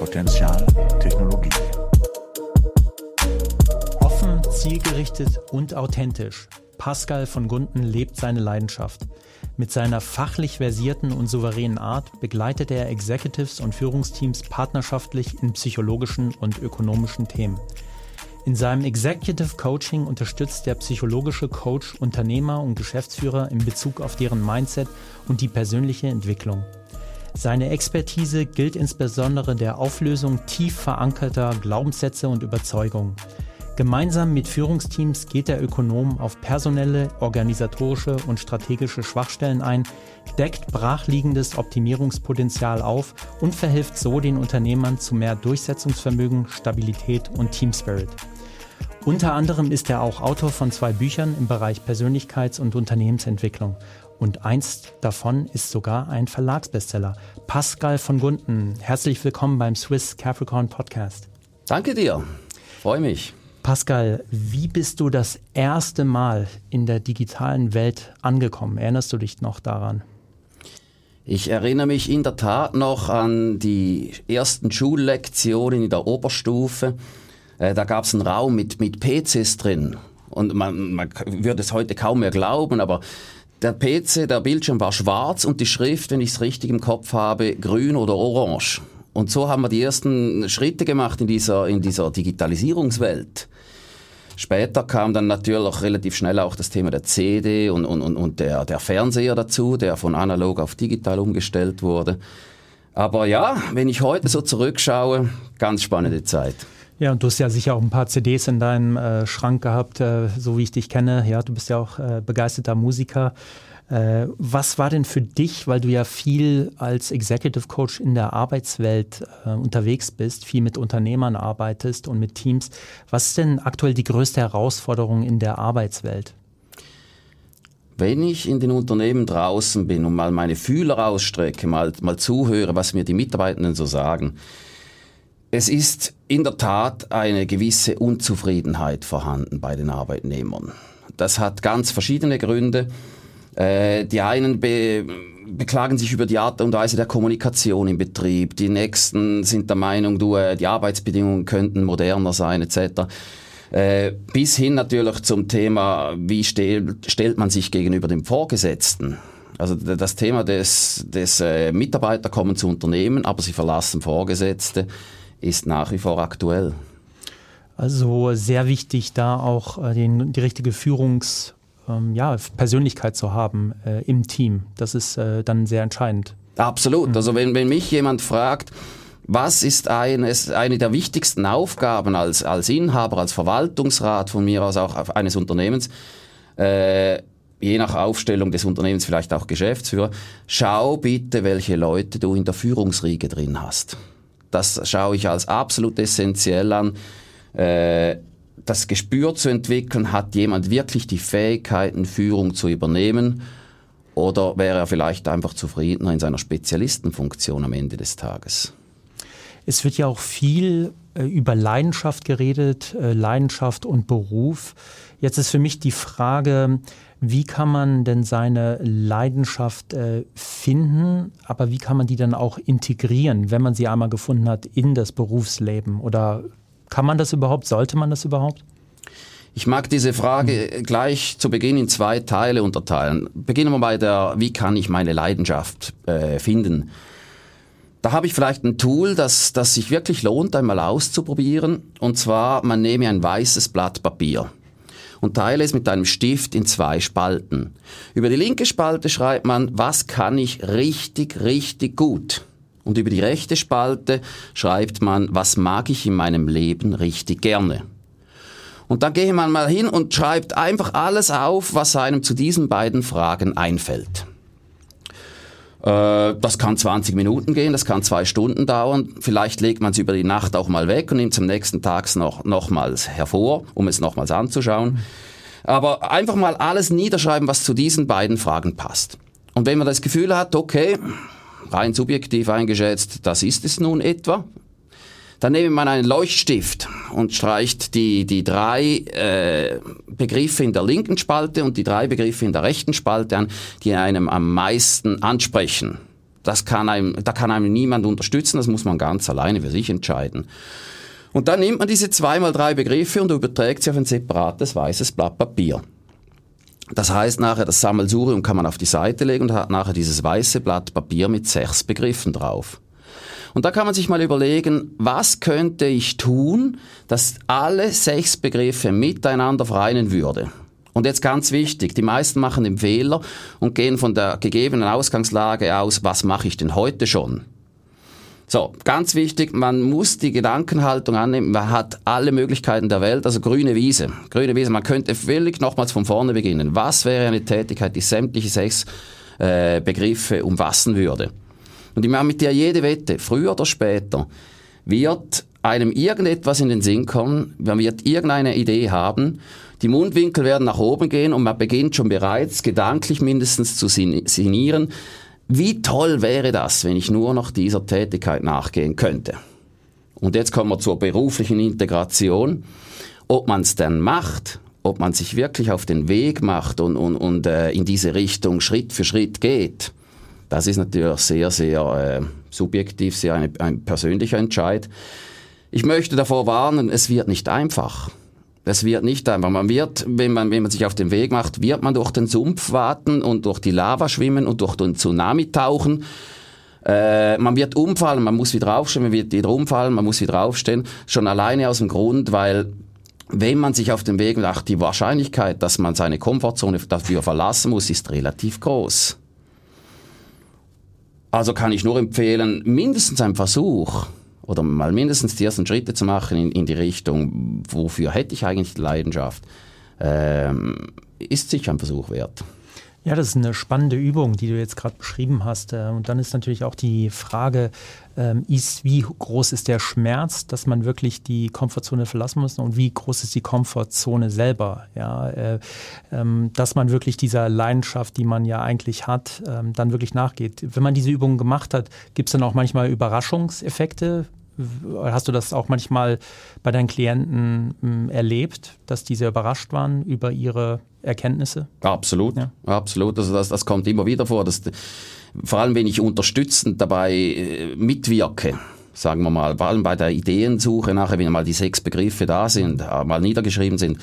Potenzial Technologie. Offen, zielgerichtet und authentisch. Pascal von Gunten lebt seine Leidenschaft. Mit seiner fachlich versierten und souveränen Art begleitet er Executives und Führungsteams partnerschaftlich in psychologischen und ökonomischen Themen. In seinem Executive Coaching unterstützt der psychologische Coach Unternehmer und Geschäftsführer in Bezug auf deren Mindset und die persönliche Entwicklung. Seine Expertise gilt insbesondere der Auflösung tief verankerter Glaubenssätze und Überzeugungen. Gemeinsam mit Führungsteams geht der Ökonom auf personelle, organisatorische und strategische Schwachstellen ein, deckt brachliegendes Optimierungspotenzial auf und verhilft so den Unternehmern zu mehr Durchsetzungsvermögen, Stabilität und Teamspirit. Unter anderem ist er auch Autor von 2 Büchern im Bereich Persönlichkeits- und Unternehmensentwicklung. Und eins davon ist sogar ein Verlagsbestseller. Pascal von Gunten, herzlich willkommen beim Swiss Capricorn Podcast. Danke dir, freue mich. Pascal, wie bist du das erste Mal in der digitalen Welt angekommen? Erinnerst du dich noch daran? Ich erinnere mich in der Tat noch an die ersten Schullektionen in der Oberstufe. Da gab es einen Raum mit PCs drin. Und man würde es heute kaum mehr glauben, aber der PC, der Bildschirm war schwarz und die Schrift, wenn ich es richtig im Kopf habe, grün oder orange. Und so haben wir die ersten Schritte gemacht in dieser Digitalisierungswelt. Später kam dann natürlich relativ schnell auch das Thema der CD und der Fernseher dazu, der von analog auf digital umgestellt wurde. Aber ja, wenn ich heute so zurückschaue, ganz spannende Zeit. Ja, und du hast ja sicher auch ein paar CDs in deinem Schrank gehabt, so wie ich dich kenne. Ja, du bist ja auch begeisterter Musiker. Was war denn für dich, weil du ja viel als Executive Coach in der Arbeitswelt unterwegs bist, viel mit Unternehmern arbeitest und mit Teams, was ist denn aktuell die größte Herausforderung in der Arbeitswelt? Wenn ich in den Unternehmen draußen bin und mal meine Fühler ausstrecke, mal zuhöre, was mir die Mitarbeitenden so sagen, es ist in der Tat eine gewisse Unzufriedenheit vorhanden bei den Arbeitnehmern. Das hat ganz verschiedene Gründe. Die einen beklagen sich über die Art und Weise der Kommunikation im Betrieb. Die nächsten sind der Meinung, die Arbeitsbedingungen könnten moderner sein, etc. Bis hin natürlich zum Thema, wie stellt man sich gegenüber dem Vorgesetzten. Also das Thema des Mitarbeiter kommen zu Unternehmen, aber sie verlassen Vorgesetzte, ist nach wie vor aktuell. Also sehr wichtig, da auch die richtige Persönlichkeit zu haben im Team. Das ist dann sehr entscheidend. Absolut. Also wenn mich jemand fragt, was ist eine der wichtigsten Aufgaben als Inhaber, als Verwaltungsrat von mir aus auch eines Unternehmens, je nach Aufstellung des Unternehmens vielleicht auch Geschäftsführer, schau bitte, welche Leute du in der Führungsriege drin hast. Das schaue ich als absolut essentiell an. Das Gespür zu entwickeln, hat jemand wirklich die Fähigkeiten, Führung zu übernehmen, oder wäre er vielleicht einfach zufriedener in seiner Spezialistenfunktion am Ende des Tages? Es wird ja auch viel über Leidenschaft geredet, Leidenschaft und Beruf. Jetzt ist für mich die Frage, wie kann man denn seine Leidenschaft finden, aber wie kann man die dann auch integrieren, wenn man sie einmal gefunden hat, in das Berufsleben? Oder kann man das überhaupt? Sollte man das überhaupt? Ich mag diese Frage gleich zu Beginn in 2 Teile unterteilen. Beginnen wir bei wie kann ich meine Leidenschaft finden? Da habe ich vielleicht ein Tool, das sich wirklich lohnt, einmal auszuprobieren. Und zwar, man nehme ein weißes Blatt Papier und teile es mit einem Stift in 2 Spalten. Über die linke Spalte schreibt man, was kann ich richtig, richtig gut? Und über die rechte Spalte schreibt man, was mag ich in meinem Leben richtig gerne? Und dann gehe man mal hin und schreibt einfach alles auf, was einem zu diesen beiden Fragen einfällt. Das kann 20 Minuten gehen, das kann 2 Stunden dauern. Vielleicht legt man es über die Nacht auch mal weg und nimmt es am nächsten Tag nochmals hervor, um es nochmals anzuschauen. Aber einfach mal alles niederschreiben, was zu diesen beiden Fragen passt. Und wenn man das Gefühl hat, okay, rein subjektiv eingeschätzt, das ist es nun etwa, dann nehme man einen Leuchtstift und streicht die 3 Begriffe in der linken Spalte und die 3 Begriffe in der rechten Spalte an, die einem am meisten ansprechen. da kann einem niemand unterstützen, das muss man ganz alleine für sich entscheiden. Und dann nimmt man diese 2x3 Begriffe und überträgt sie auf ein separates weißes Blatt Papier. Das heißt nachher, das Sammelsurium kann man auf die Seite legen und hat nachher dieses weiße Blatt Papier mit 6 Begriffen drauf. Und da kann man sich mal überlegen, was könnte ich tun, dass alle 6 Begriffe miteinander vereinen würde. Und jetzt ganz wichtig, die meisten machen den Fehler und gehen von der gegebenen Ausgangslage aus, was mache ich denn heute schon? So, ganz wichtig, man muss die Gedankenhaltung annehmen, man hat alle Möglichkeiten der Welt, also grüne Wiese, man könnte völlig nochmals von vorne beginnen. Was wäre eine Tätigkeit, die sämtliche 6 Begriffe umfassen würde? Und ich mache mit dir jede Wette, früher oder später wird einem irgendetwas in den Sinn kommen, man wird irgendeine Idee haben, die Mundwinkel werden nach oben gehen und man beginnt schon bereits gedanklich mindestens zu sinnieren, wie toll wäre das, wenn ich nur noch dieser Tätigkeit nachgehen könnte. Und jetzt kommen wir zur beruflichen Integration. Ob man es dann macht, ob man sich wirklich auf den Weg macht und in diese Richtung Schritt für Schritt geht, das ist natürlich sehr, sehr subjektiv, sehr ein persönlicher Entscheid. Ich möchte davor warnen, es wird nicht einfach. Es wird nicht einfach. Man wird, wenn man sich auf den Weg macht, wird man durch den Sumpf waten und durch die Lava schwimmen und durch den Tsunami tauchen. Man wird umfallen, man muss wieder aufstehen, man wird wieder umfallen, man muss wieder aufstehen. Schon alleine aus dem Grund, weil wenn man sich auf den Weg macht, die Wahrscheinlichkeit, dass man seine Komfortzone dafür verlassen muss, ist relativ groß. Also kann ich nur empfehlen, mindestens einen Versuch oder mal mindestens die ersten Schritte zu machen in die Richtung, wofür hätte ich eigentlich die Leidenschaft, ist sicher ein Versuch wert. Ja, das ist eine spannende Übung, die du jetzt gerade beschrieben hast. Und dann ist natürlich auch die Frage, wie groß ist der Schmerz, dass man wirklich die Komfortzone verlassen muss und wie groß ist die Komfortzone selber? Ja, dass man wirklich dieser Leidenschaft, die man ja eigentlich hat, dann wirklich nachgeht. Wenn man diese Übungen gemacht hat, gibt es dann auch manchmal Überraschungseffekte? Hast du das auch manchmal bei deinen Klienten erlebt, dass diese überrascht waren über ihre Erkenntnisse? Absolut, ja. Absolut. Also das kommt immer wieder vor. Vor allem, wenn ich unterstützend dabei mitwirke, sagen wir mal, vor allem bei der Ideensuche, nachher, wenn mal die 6 Begriffe da sind, mal niedergeschrieben sind,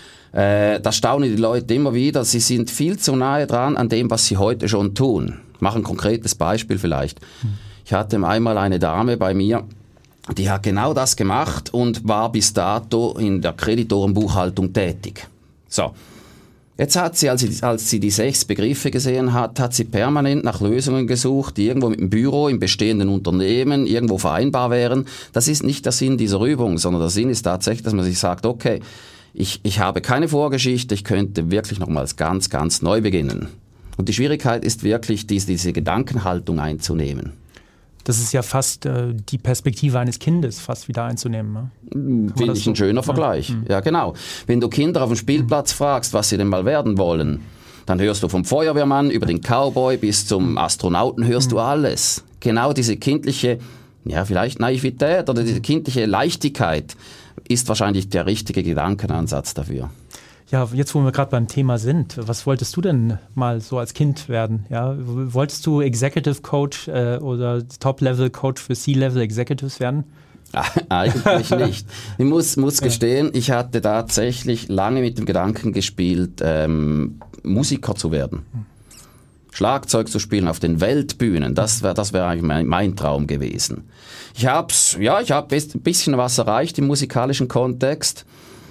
da staunen die Leute immer wieder, sie sind viel zu nahe dran an dem, was sie heute schon tun. Ich mache ein konkretes Beispiel vielleicht. Ich hatte einmal eine Dame bei mir, die hat genau das gemacht und war bis dato in der Kreditorenbuchhaltung tätig. So. Jetzt hat sie, als sie die 6 Begriffe gesehen hat sie permanent nach Lösungen gesucht, die irgendwo mit dem Büro, im bestehenden Unternehmen, irgendwo vereinbar wären. Das ist nicht der Sinn dieser Übung, sondern der Sinn ist tatsächlich, dass man sich sagt, okay, ich habe keine Vorgeschichte, ich könnte wirklich nochmals ganz, ganz neu beginnen. Und die Schwierigkeit ist wirklich, diese Gedankenhaltung einzunehmen. Das ist ja fast die Perspektive eines Kindes fast wieder einzunehmen. Ne? Finde ich ein schöner Vergleich. Ja, genau. Wenn du Kinder auf dem Spielplatz fragst, was sie denn mal werden wollen, dann hörst du vom Feuerwehrmann über den Cowboy bis zum Astronauten, hörst du alles. Genau diese kindliche, ja vielleicht Naivität oder diese kindliche Leichtigkeit ist wahrscheinlich der richtige Gedankenansatz dafür. Ja, jetzt wo wir gerade beim Thema sind, was wolltest du denn mal so als Kind werden? Ja, wolltest du Executive Coach oder Top-Level Coach für C-Level Executives werden? Eigentlich nicht. Ich muss gestehen, ich hatte tatsächlich lange mit dem Gedanken gespielt, Musiker zu werden. Schlagzeug zu spielen auf den Weltbühnen, das wäre eigentlich mein Traum gewesen. Ich habe ein bisschen was erreicht im musikalischen Kontext.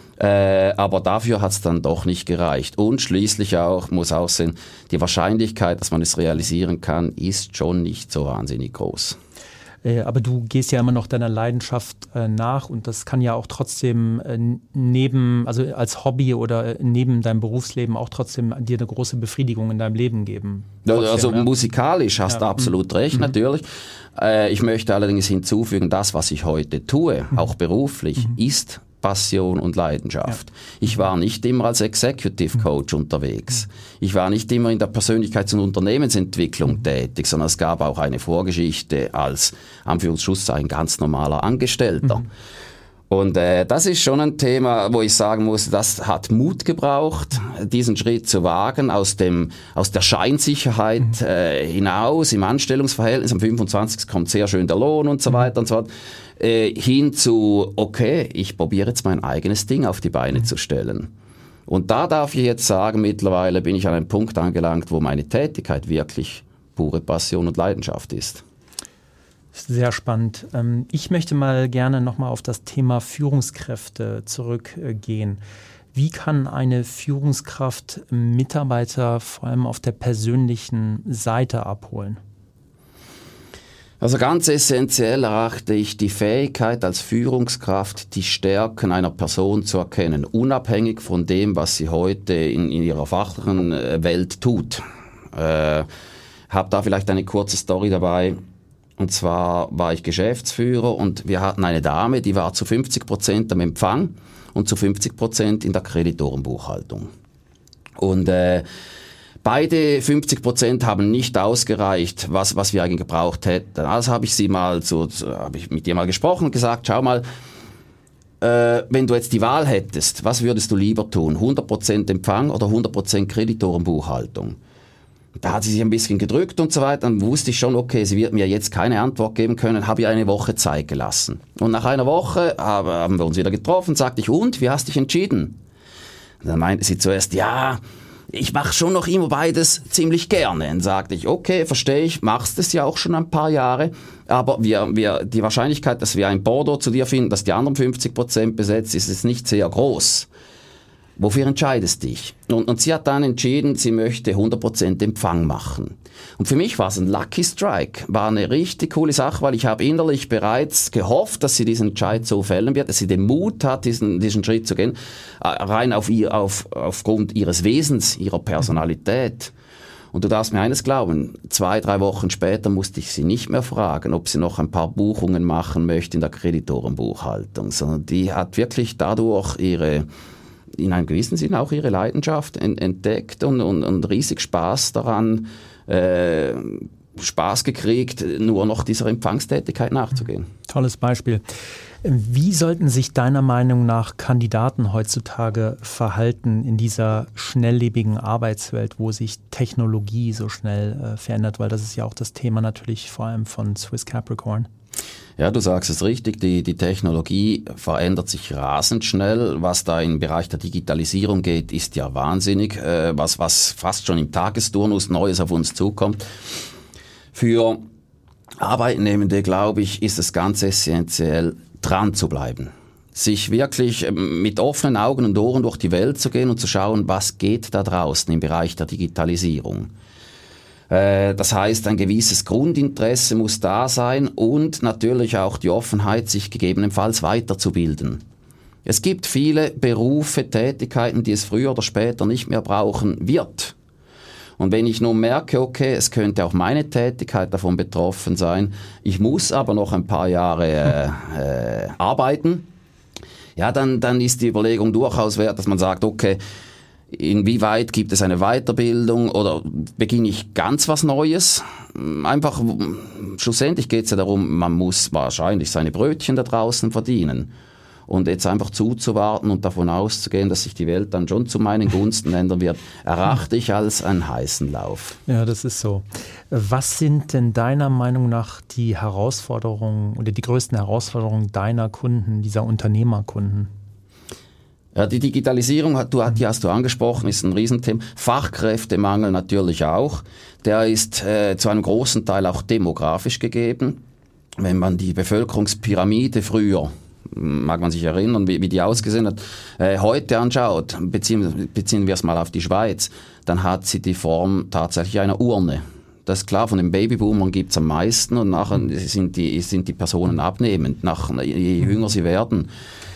Aber dafür hat es dann doch nicht gereicht. Und schließlich muss auch sehen, die Wahrscheinlichkeit, dass man es realisieren kann, ist schon nicht so wahnsinnig groß. Aber du gehst ja immer noch deiner Leidenschaft nach und das kann ja auch trotzdem also als Hobby oder neben deinem Berufsleben auch trotzdem dir eine große Befriedigung in deinem Leben geben. Trotzdem, also musikalisch hast du absolut recht, natürlich. Ich möchte allerdings hinzufügen, das, was ich heute tue, auch beruflich, ist Passion und Leidenschaft. Ja. Ich war nicht immer als Executive Coach unterwegs. Ich war nicht immer in der Persönlichkeits- und Unternehmensentwicklung tätig, sondern es gab auch eine Vorgeschichte als, Anführungszeichen, ganz normaler Angestellter. Und das ist schon ein Thema, wo ich sagen muss, das hat Mut gebraucht, diesen Schritt zu wagen, aus der Scheinsicherheit hinaus, im Anstellungsverhältnis, am 25. kommt sehr schön der Lohn und so weiter und so fort, hin zu, okay, ich probiere jetzt mein eigenes Ding auf die Beine zu stellen. Und da darf ich jetzt sagen, mittlerweile bin ich an einem Punkt angelangt, wo meine Tätigkeit wirklich pure Passion und Leidenschaft ist. Sehr spannend. Ich möchte mal gerne nochmal auf das Thema Führungskräfte zurückgehen. Wie kann eine Führungskraft Mitarbeiter vor allem auf der persönlichen Seite abholen? Also ganz essentiell erachte ich die Fähigkeit als Führungskraft, die Stärken einer Person zu erkennen, unabhängig von dem, was sie heute in ihrer fachlichen Welt tut. Habe da vielleicht eine kurze Story dabei. Und zwar war ich Geschäftsführer und wir hatten eine Dame, die war zu 50% am Empfang und zu 50% in der Kreditorenbuchhaltung. Und beide 50% haben nicht ausgereicht, was wir eigentlich gebraucht hätten. Also habe ich mit ihr mal gesprochen und gesagt, schau mal, wenn du jetzt die Wahl hättest, was würdest du lieber tun? 100% Empfang oder 100% Kreditorenbuchhaltung? Da hat sie sich ein bisschen gedrückt und so weiter. Dann wusste ich schon, okay, sie wird mir jetzt keine Antwort geben können, habe ihr eine Woche Zeit gelassen. Und nach einer Woche haben wir uns wieder getroffen, sagte ich, und, wie hast du dich entschieden? Und dann meinte sie zuerst, ja, ich mache schon noch immer beides ziemlich gerne. Dann sagte ich, okay, verstehe ich, machst es ja auch schon ein paar Jahre, aber die Wahrscheinlichkeit, dass wir ein Bordeaux zu dir finden, dass die anderen 50% besetzt, ist jetzt nicht sehr groß. Wofür entscheidest du dich? Und sie hat dann entschieden, sie möchte 100% Empfang machen. Und für mich war es ein Lucky Strike, war eine richtig coole Sache, weil ich habe innerlich bereits gehofft, dass sie diesen Entscheid so fällen wird, dass sie den Mut hat, diesen Schritt zu gehen, rein aufgrund ihres Wesens, ihrer Personalität. Und du darfst mir eines glauben, 2-3 Wochen später musste ich sie nicht mehr fragen, ob sie noch ein paar Buchungen machen möchte in der Kreditorenbuchhaltung, sondern die hat wirklich dadurch in einem gewissen Sinne auch ihre Leidenschaft entdeckt und riesig Spaß daran, Spaß gekriegt, nur noch dieser Empfangstätigkeit nachzugehen. Tolles Beispiel. Wie sollten sich deiner Meinung nach Kandidaten heutzutage verhalten in dieser schnelllebigen Arbeitswelt, wo sich Technologie so schnell verändert? Weil das ist ja auch das Thema natürlich vor allem von Swiss Capricorn. Ja, du sagst es richtig, die Technologie verändert sich rasend schnell. Was da im Bereich der Digitalisierung geht, ist ja wahnsinnig, was fast schon im Tagesturnus Neues auf uns zukommt. Für Arbeitnehmende, glaube ich, ist es ganz essentiell, dran zu bleiben. Sich wirklich mit offenen Augen und Ohren durch die Welt zu gehen und zu schauen, was geht da draußen im Bereich der Digitalisierung. Das heißt, ein gewisses Grundinteresse muss da sein und natürlich auch die Offenheit, sich gegebenenfalls weiterzubilden. Es gibt viele Berufe, Tätigkeiten, die es früher oder später nicht mehr brauchen wird. Und wenn ich nun merke, okay, es könnte auch meine Tätigkeit davon betroffen sein, ich muss aber noch ein paar Jahre arbeiten, ja, dann ist die Überlegung durchaus wert, dass man sagt, okay, inwieweit gibt es eine Weiterbildung oder beginne ich ganz was Neues? Einfach, schlussendlich geht es ja darum, man muss wahrscheinlich seine Brötchen da draußen verdienen. Und jetzt einfach zuzuwarten und davon auszugehen, dass sich die Welt dann schon zu meinen Gunsten ändern wird, erachte ich als einen heißen Lauf. Ja, das ist so. Was sind denn deiner Meinung nach die Herausforderungen oder die größten Herausforderungen deiner Kunden, dieser Unternehmerkunden? Ja, die Digitalisierung, die hast du angesprochen, ist ein Riesenthema. Fachkräftemangel natürlich auch. Der ist zu einem großen Teil auch demografisch gegeben. Wenn man die Bevölkerungspyramide früher, mag man sich erinnern, wie die ausgesehen hat, heute anschaut, beziehen wir es mal auf die Schweiz, dann hat sie die Form tatsächlich einer Urne. Das ist klar, von den Babyboomern gibt's am meisten und nachher sind die Personen abnehmend, je jünger sie werden.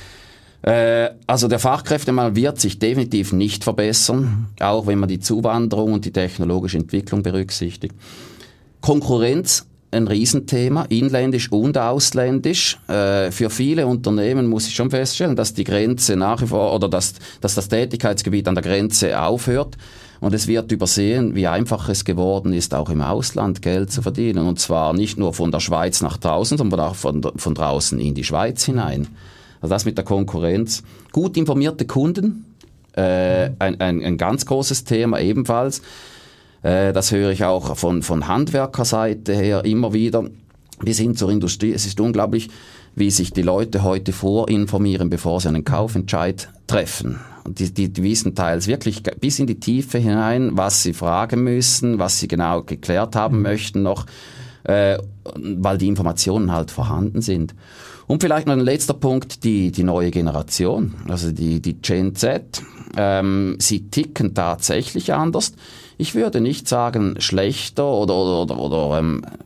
Also der Fachkräftemangel wird sich definitiv nicht verbessern, auch wenn man die Zuwanderung und die technologische Entwicklung berücksichtigt. Konkurrenz, ein Riesenthema, inländisch und ausländisch. Für viele Unternehmen muss ich schon feststellen, dass die Grenze nach wie vor oder dass das Tätigkeitsgebiet an der Grenze aufhört. Und es wird übersehen, wie einfach es geworden ist, auch im Ausland Geld zu verdienen. Und zwar nicht nur von der Schweiz nach draußen, sondern auch von draußen in die Schweiz hinein. Also das mit der Konkurrenz. Gut informierte Kunden, ein ganz großes Thema ebenfalls. Das höre ich auch von Handwerkerseite her immer wieder, bis hin zur Industrie. Es ist unglaublich, wie sich die Leute heute vorinformieren, bevor sie einen Kaufentscheid treffen. Und die wissen teils wirklich bis in die Tiefe hinein, was sie fragen müssen, was sie genau geklärt haben möchten noch, weil die Informationen halt vorhanden sind. Und vielleicht noch ein letzter Punkt, die neue Generation, also die Gen Z. Sie ticken tatsächlich anders. Ich würde nicht sagen schlechter oder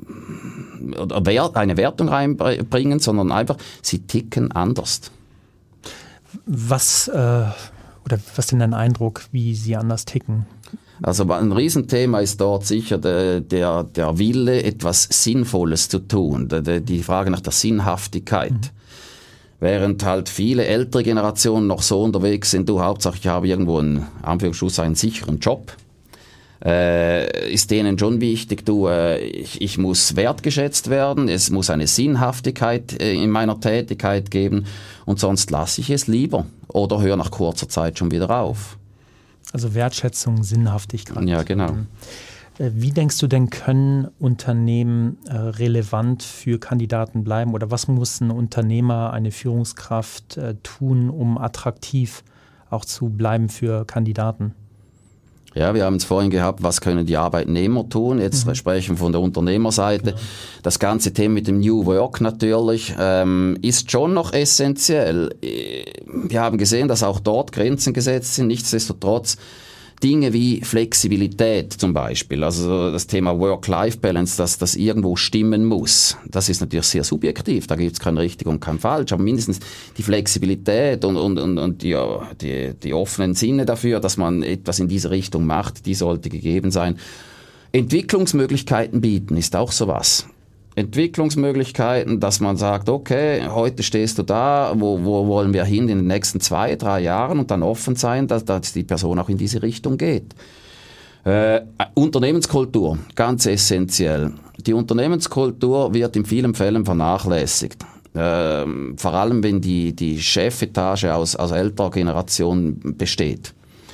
eine Wertung reinbringen, sondern einfach, sie ticken anders. Was denn dein Eindruck, wie sie anders ticken? Also ein Riesenthema ist dort sicher der Wille, etwas Sinnvolles zu tun, die Frage nach der Sinnhaftigkeit. Während halt viele ältere Generationen noch so unterwegs sind, Hauptsache ich habe irgendwo einen sicheren Job, ist denen schon wichtig, ich muss wertgeschätzt werden, es muss eine Sinnhaftigkeit in meiner Tätigkeit geben und sonst lasse ich es lieber oder höre nach kurzer Zeit schon wieder auf. Also Wertschätzung, Sinnhaftigkeit. Ja, genau. Wie denkst du denn, können Unternehmen relevant für Kandidaten bleiben? Oder was muss ein Unternehmer, eine Führungskraft tun, um attraktiv auch zu bleiben für Kandidaten? Ja, wir haben es vorhin gehabt, was können die Arbeitnehmer tun? Jetzt sprechen wir von der Unternehmerseite. Ja. Das ganze Thema mit dem New Work natürlich ist schon noch essentiell. Wir haben gesehen, dass auch dort Grenzen gesetzt sind. Nichtsdestotrotz Dinge wie Flexibilität zum Beispiel, also das Thema Work-Life-Balance, dass das irgendwo stimmen muss. Das ist natürlich sehr subjektiv, da gibt es kein richtig und kein falsch, aber mindestens die Flexibilität und die offenen Sinne dafür, dass man etwas in diese Richtung macht, die sollte gegeben sein. Entwicklungsmöglichkeiten bieten ist auch sowas. Entwicklungsmöglichkeiten, dass man sagt, okay, heute stehst du da, wo wollen wir hin in den nächsten 2-3 Jahren und dann offen sein, dass die Person auch in diese Richtung geht. Unternehmenskultur, ganz essentiell. Die Unternehmenskultur wird in vielen Fällen vernachlässigt. Vor allem, wenn die Chefetage aus älterer Generation besteht.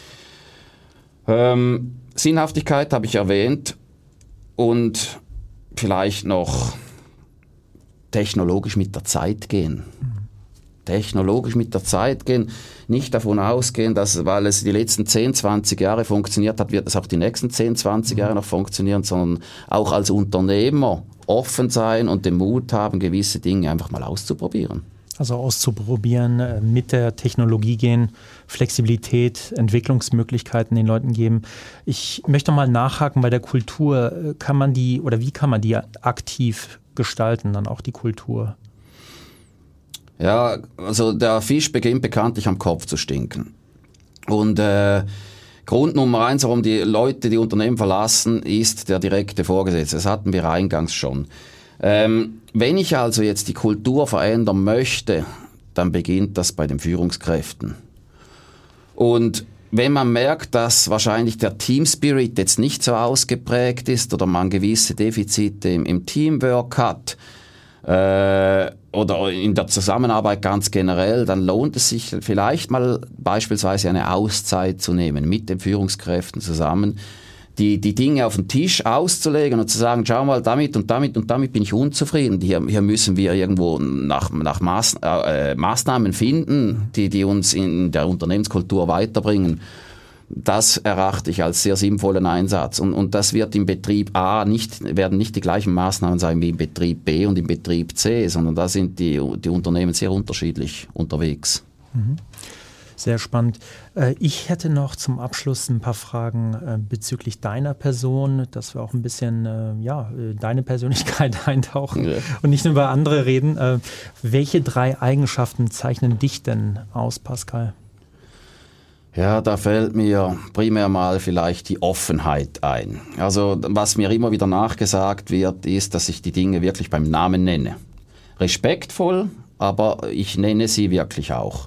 Sinnhaftigkeit habe ich erwähnt und vielleicht noch technologisch mit der Zeit gehen. Technologisch mit der Zeit gehen, nicht davon ausgehen, dass, weil es die letzten 10, 20 Jahre funktioniert hat, wird es auch die nächsten 10, 20 Jahre noch funktionieren, sondern auch als Unternehmer offen sein und den Mut haben, gewisse Dinge einfach mal auszuprobieren. Also auszuprobieren, mit der Technologie gehen, Flexibilität, Entwicklungsmöglichkeiten den Leuten geben. Ich möchte mal nachhaken bei der Kultur. Wie kann man die aktiv gestalten, dann auch die Kultur? Ja, also der Fisch beginnt bekanntlich am Kopf zu stinken. Und Grund Nummer 1, warum die Leute die Unternehmen verlassen, ist der direkte Vorgesetzte. Das hatten wir eingangs schon. Wenn ich also jetzt die Kultur verändern möchte, dann beginnt das bei den Führungskräften. Und wenn man merkt, dass wahrscheinlich der Team-Spirit jetzt nicht so ausgeprägt ist oder man gewisse Defizite im Teamwork hat oder in der Zusammenarbeit ganz generell, dann lohnt es sich vielleicht mal beispielsweise eine Auszeit zu nehmen mit den Führungskräften zusammen, die Dinge auf den Tisch auszulegen und zu sagen, schau mal, damit und damit und damit bin ich unzufrieden. Hier müssen wir irgendwo nach Maßnahmen finden, die uns in der Unternehmenskultur weiterbringen. Das erachte ich als sehr sinnvollen Einsatz. Und das wird im Betrieb A werden nicht die gleichen Maßnahmen sein wie im Betrieb B und im Betrieb C, sondern da sind die Unternehmen sehr unterschiedlich unterwegs. Mhm. Sehr spannend. Ich hätte noch zum Abschluss ein paar Fragen bezüglich deiner Person, dass wir auch ein bisschen deine Persönlichkeit eintauchen und nicht nur über andere reden. Welche 3 Eigenschaften zeichnen dich denn aus, Pascal? Ja, da fällt mir primär mal vielleicht die Offenheit ein. Also was mir immer wieder nachgesagt wird, ist, dass ich die Dinge wirklich beim Namen nenne. Respektvoll, aber ich nenne sie wirklich auch.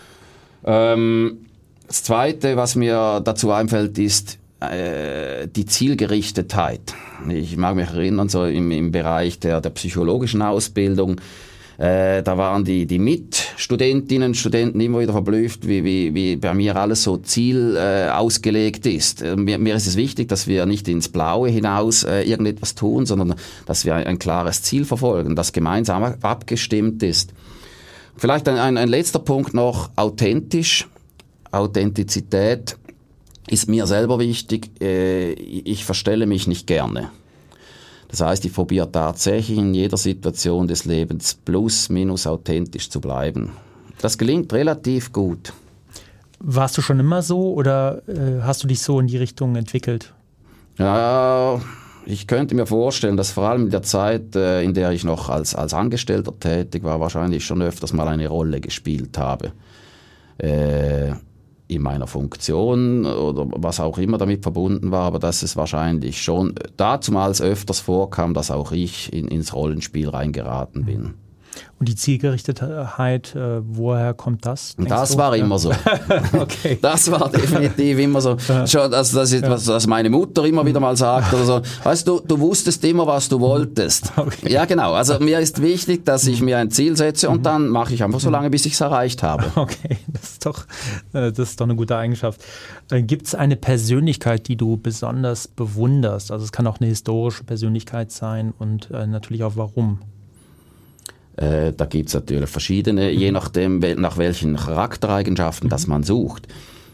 Das Zweite, was mir dazu einfällt, ist die Zielgerichtetheit. Ich mag mich erinnern, so im Bereich der psychologischen Ausbildung, Da waren die Mitstudentinnen und Studenten immer wieder verblüfft, wie bei mir alles so ausgelegt ist. Mir ist es wichtig, dass wir nicht ins Blaue hinaus irgendetwas tun, sondern dass wir ein klares Ziel verfolgen, das gemeinsam abgestimmt ist. Vielleicht ein letzter Punkt noch, authentisch. Authentizität ist mir selber wichtig. Ich verstelle mich nicht gerne. Das heißt, ich probiere tatsächlich in jeder Situation des Lebens plus minus authentisch zu bleiben. Das gelingt relativ gut. Warst du schon immer so oder hast du dich so in die Richtung entwickelt? Ja, ich könnte mir vorstellen, dass vor allem in der Zeit, in der ich noch als Angestellter tätig war, wahrscheinlich schon öfters mal eine Rolle gespielt habe. In meiner Funktion oder was auch immer damit verbunden war, aber dass es wahrscheinlich schon dazumals öfters vorkam, dass auch ich ins Rollenspiel reingeraten bin. Und die Zielgerichtetheit, woher kommt das? Das war immer so. Okay. Das war definitiv immer so. Schon, also das ist etwas, was meine Mutter immer wieder mal sagt oder so. Weißt du, du wusstest immer, was du wolltest. Okay. Ja, genau. Also mir ist wichtig, dass ich mir ein Ziel setze und dann mache ich einfach so lange, bis ich es erreicht habe. Okay, das ist doch eine gute Eigenschaft. Gibt es eine Persönlichkeit, die du besonders bewunderst? Also es kann auch eine historische Persönlichkeit sein und natürlich auch warum? Da gibt's natürlich verschiedene, je nachdem, nach welchen Charaktereigenschaften das man sucht.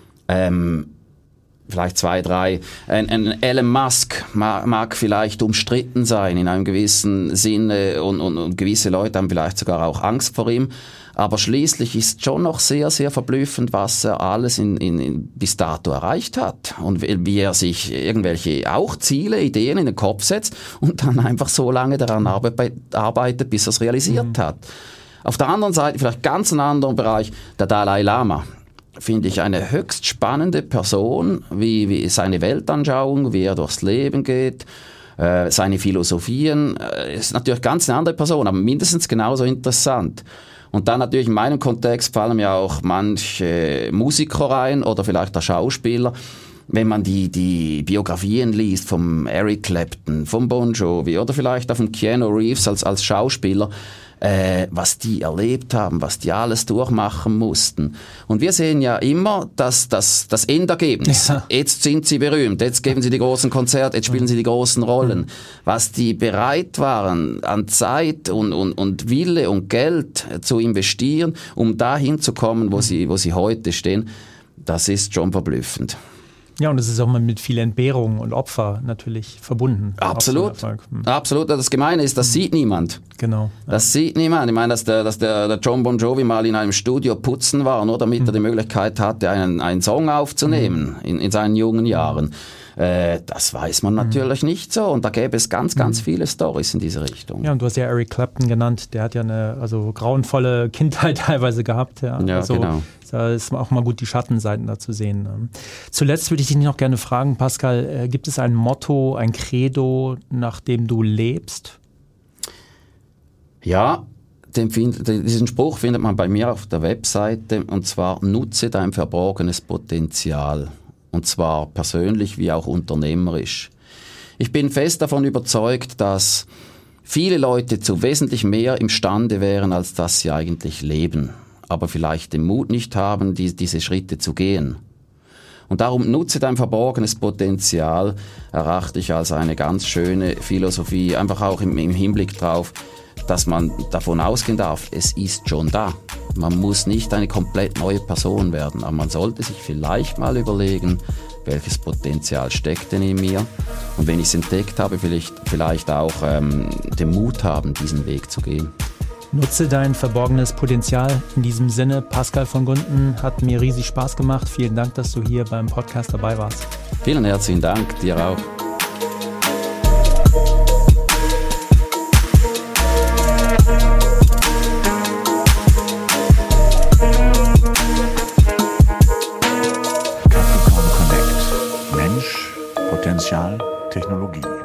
Vielleicht 2, 3. Ein Elon Musk mag vielleicht umstritten sein in einem gewissen Sinne und gewisse Leute haben vielleicht sogar auch Angst vor ihm. Aber schließlich ist schon noch sehr, sehr verblüffend, was er alles bis dato erreicht hat. Und wie er sich irgendwelche auch Ziele, Ideen in den Kopf setzt und dann einfach so lange daran arbeitet, bis er es realisiert hat. Auf der anderen Seite, vielleicht ganz einen anderen Bereich, der Dalai Lama. Finde ich eine höchst spannende Person, wie seine Weltanschauung, wie er durchs Leben geht, seine Philosophien. Ist natürlich ganz eine andere Person, aber mindestens genauso interessant. Und dann natürlich in meinem Kontext fallen mir auch manche Musiker rein oder vielleicht der Schauspieler. Wenn man die Biografien liest vom Eric Clapton, vom Bon Jovi oder vielleicht auch von Keanu Reeves als Schauspieler, was die erlebt haben, was die alles durchmachen mussten. Und wir sehen ja immer das Endergebnis. Ja. Jetzt sind sie berühmt, jetzt geben sie die großen Konzerte, jetzt spielen sie die großen Rollen. Was die bereit waren, an Zeit und Wille und Geld zu investieren, um dahin zu kommen, wo sie heute stehen, das ist schon verblüffend. Ja, und es ist auch mal mit viel Entbehrung und Opfer natürlich verbunden. Absolut. Absolut. Das Gemeine ist, das sieht niemand. Genau. Ja. Das sieht niemand. Ich meine, dass der John Bon Jovi mal in einem Studio putzen war, nur damit er die Möglichkeit hatte, einen Song aufzunehmen in seinen jungen Jahren. Das weiß man natürlich nicht so. Und da gäbe es ganz, ganz viele Storys in diese Richtung. Ja, und du hast ja Eric Clapton genannt. Der hat ja eine grauenvolle Kindheit teilweise gehabt. Ja, genau. Da ist auch mal gut, die Schattenseiten da zu sehen. Zuletzt würde ich dich noch gerne fragen, Pascal, gibt es ein Motto, ein Credo, nach dem du lebst? Ja, diesen Spruch findet man bei mir auf der Webseite, und zwar: Nutze dein verborgenes Potenzial. Und zwar persönlich wie auch unternehmerisch. Ich bin fest davon überzeugt, dass viele Leute zu wesentlich mehr imstande wären, als dass sie eigentlich leben, aber vielleicht den Mut nicht haben, diese Schritte zu gehen. Und darum nutze dein verborgenes Potenzial, erachte ich als eine ganz schöne Philosophie, einfach auch im Hinblick drauf, dass man davon ausgehen darf, es ist schon da. Man muss nicht eine komplett neue Person werden, aber man sollte sich vielleicht mal überlegen, welches Potenzial steckt denn in mir, und wenn ich es entdeckt habe, vielleicht auch den Mut haben, diesen Weg zu gehen. Nutze dein verborgenes Potenzial. In diesem Sinne, Pascal von Gunten, hat mir riesig Spaß gemacht. Vielen Dank, dass du hier beim Podcast dabei warst. Vielen herzlichen Dank, dir auch. Mensch, Potenzial, Technologie.